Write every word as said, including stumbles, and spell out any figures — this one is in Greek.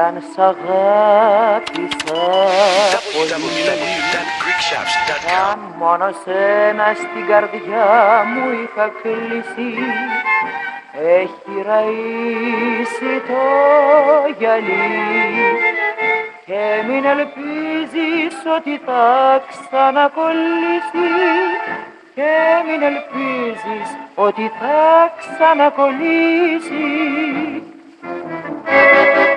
αν σ' αγάπησα πολύ, αν μόνο σένα στην καρδιά μου είχα κλείσει, έχει ραΐσει το γυαλί και μην ελπίζεις ότι θα ξανακολλήσει, και μην ελπίζεις ότι θα ξανακολλήσει.